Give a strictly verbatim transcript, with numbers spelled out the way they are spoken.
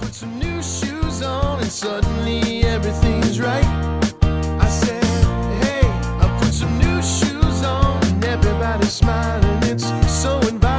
put some new shoes on and suddenly everything's right. I said, hey, I put some new shoes on and everybody's smiling. It's so inviting.